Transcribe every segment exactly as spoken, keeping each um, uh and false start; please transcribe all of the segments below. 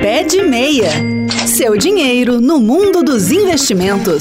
Pé de Meia. Seu dinheiro no mundo dos investimentos.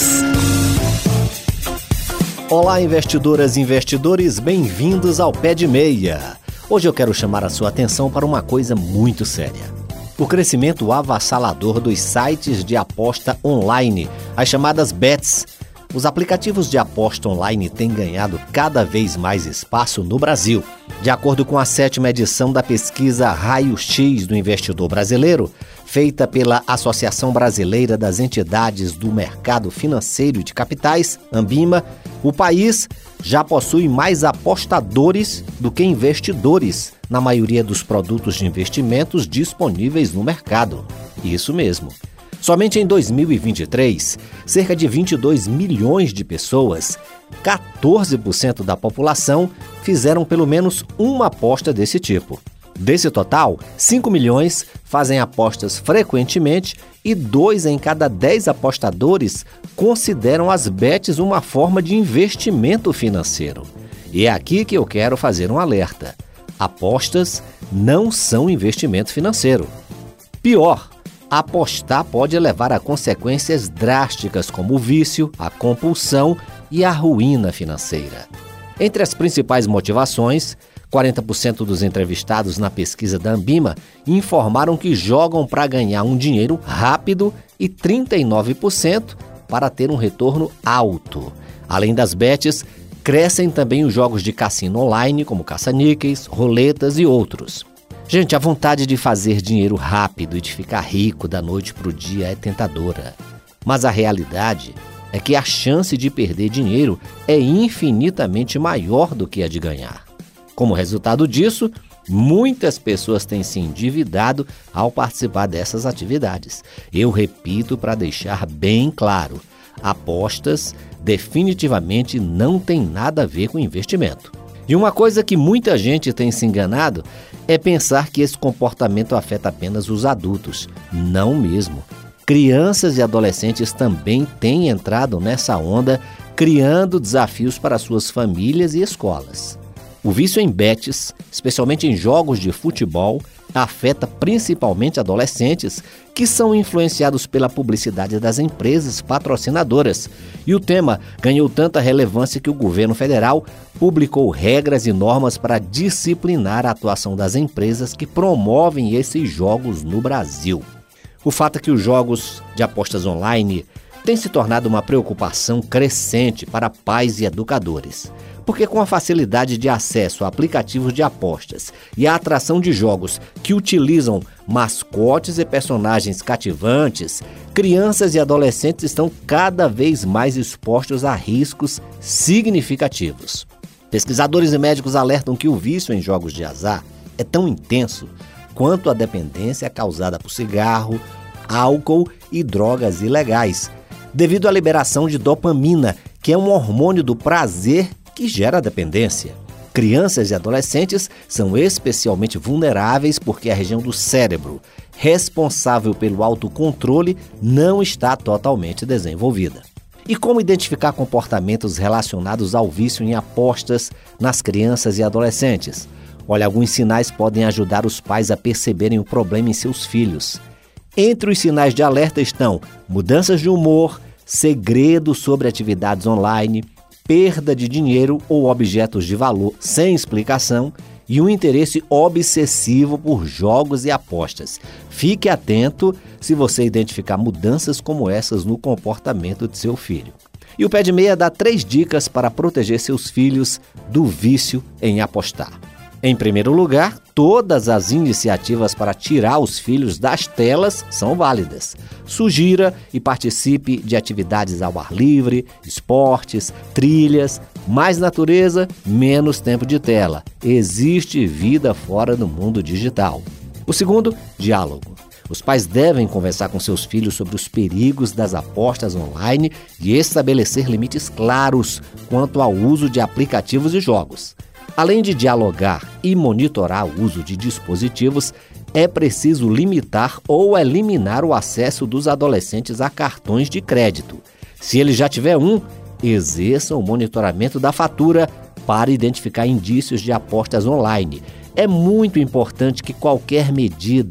Olá, investidoras e investidores, bem-vindos ao Pé de Meia. Hoje eu quero chamar a sua atenção para uma coisa muito séria. O crescimento avassalador dos sites de aposta online, as chamadas bets. Os aplicativos de aposta online têm ganhado cada vez mais espaço no Brasil. De acordo com a sétima edição da pesquisa Raio-X do Investidor Brasileiro, feita pela Associação Brasileira das Entidades do Mercado Financeiro e de Capitais, Anbima, o país já possui mais apostadores do que investidores na maioria dos produtos de investimentos disponíveis no mercado. Isso mesmo. Somente em dois mil e vinte e três, cerca de vinte e dois milhões de pessoas, quatorze por cento da população, fizeram pelo menos uma aposta desse tipo. Desse total, cinco milhões fazem apostas frequentemente e dois em cada dez apostadores consideram as bets uma forma de investimento financeiro. E é aqui que eu quero fazer um alerta. Apostas não são investimento financeiro. Pior, apostar pode levar a consequências drásticas como o vício, a compulsão e a ruína financeira. Entre as principais motivações, quarenta por cento dos entrevistados na pesquisa da Anbima informaram que jogam para ganhar um dinheiro rápido e trinta e nove por cento para ter um retorno alto. Além das bets, crescem também os jogos de cassino online, como caça-níqueis, roletas e outros. Gente, a vontade de fazer dinheiro rápido e de ficar rico da noite para o dia é tentadora. Mas a realidade é que a chance de perder dinheiro é infinitamente maior do que a de ganhar. Como resultado disso, muitas pessoas têm se endividado ao participar dessas atividades. Eu repito para deixar bem claro, apostas definitivamente não têm nada a ver com investimento. E uma coisa que muita gente tem se enganado é pensar que esse comportamento afeta apenas os adultos. Não mesmo. Crianças e adolescentes também têm entrado nessa onda, criando desafios para suas famílias e escolas. O vício em bets, especialmente em jogos de futebol, afeta principalmente adolescentes que são influenciados pela publicidade das empresas patrocinadoras. E o tema ganhou tanta relevância que o governo federal publicou regras e normas para disciplinar a atuação das empresas que promovem esses jogos no Brasil. O fato é que os jogos de apostas online têm se tornado uma preocupação crescente para pais e educadores. Porque com a facilidade de acesso a aplicativos de apostas e a atração de jogos que utilizam mascotes e personagens cativantes, crianças e adolescentes estão cada vez mais expostos a riscos significativos. Pesquisadores e médicos alertam que o vício em jogos de azar é tão intenso quanto a dependência causada por cigarro, álcool e drogas ilegais, devido à liberação de dopamina, que é um hormônio do prazer que gera dependência. Crianças e adolescentes são especialmente vulneráveis porque a região do cérebro responsável pelo autocontrole não está totalmente desenvolvida. E como identificar comportamentos relacionados ao vício em apostas nas crianças e adolescentes? Olha, alguns sinais podem ajudar os pais a perceberem o problema em seus filhos. Entre os sinais de alerta estão mudanças de humor, segredos sobre atividades online, perda de dinheiro ou objetos de valor sem explicação e um interesse obsessivo por jogos e apostas. Fique atento se você identificar mudanças como essas no comportamento de seu filho. E o Pé de Meia dá três dicas para proteger seus filhos do vício em apostar. Em primeiro lugar, todas as iniciativas para tirar os filhos das telas são válidas. Sugira e participe de atividades ao ar livre, esportes, trilhas, mais natureza, menos tempo de tela. Existe vida fora do mundo digital. O segundo, diálogo. Os pais devem conversar com seus filhos sobre os perigos das apostas online e estabelecer limites claros quanto ao uso de aplicativos e jogos. Além de dialogar e monitorar o uso de dispositivos, é preciso limitar ou eliminar o acesso dos adolescentes a cartões de crédito. Se ele já tiver um, exerça o monitoramento da fatura para identificar indícios de apostas online. É muito importante que qualquer medida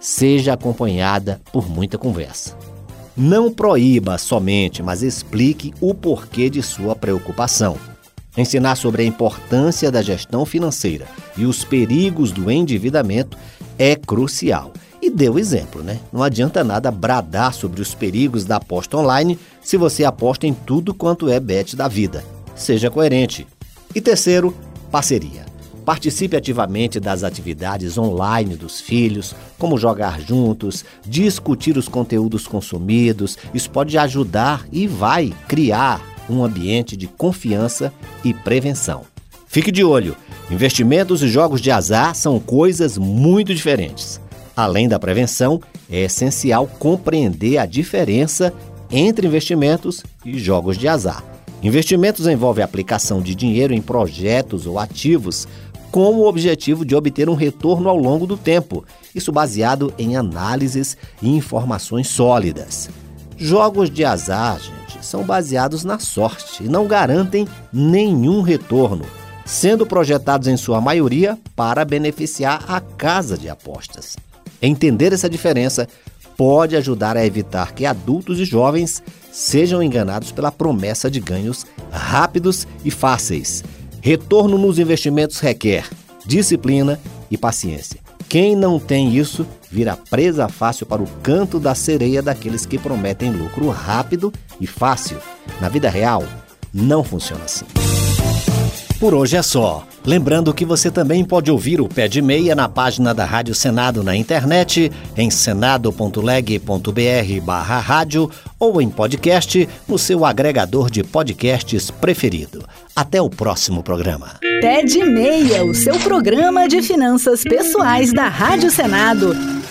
seja acompanhada por muita conversa. Não proíba somente, mas explique o porquê de sua preocupação. Ensinar sobre a importância da gestão financeira e os perigos do endividamento é crucial. E dê o exemplo, né? Não adianta nada bradar sobre os perigos da aposta online se você aposta em tudo quanto é bet da vida. Seja coerente. E terceiro, parceria. Participe ativamente das atividades online dos filhos, como jogar juntos, discutir os conteúdos consumidos. Isso pode ajudar e vai criar um ambiente de confiança e prevenção. Fique de olho, investimentos e jogos de azar são coisas muito diferentes. Além da prevenção, é essencial compreender a diferença entre investimentos e jogos de azar. Investimentos envolvem a aplicação de dinheiro em projetos ou ativos com o objetivo de obter um retorno ao longo do tempo, isso baseado em análises e informações sólidas. Jogos de azar, gente, são baseados na sorte e não garantem nenhum retorno, sendo projetados em sua maioria para beneficiar a casa de apostas. Entender essa diferença pode ajudar a evitar que adultos e jovens sejam enganados pela promessa de ganhos rápidos e fáceis. Retorno nos investimentos requer disciplina e paciência. Quem não tem isso vira presa fácil para o canto da sereia daqueles que prometem lucro rápido e fácil. Na vida real, não funciona assim. Por hoje é só. Lembrando que você também pode ouvir o Pé de Meia na página da Rádio Senado na internet, em senado ponto leg ponto br barra rádio ou em podcast no seu agregador de podcasts preferido. Até o próximo programa. Pé de Meia, o seu programa de finanças pessoais da Rádio Senado.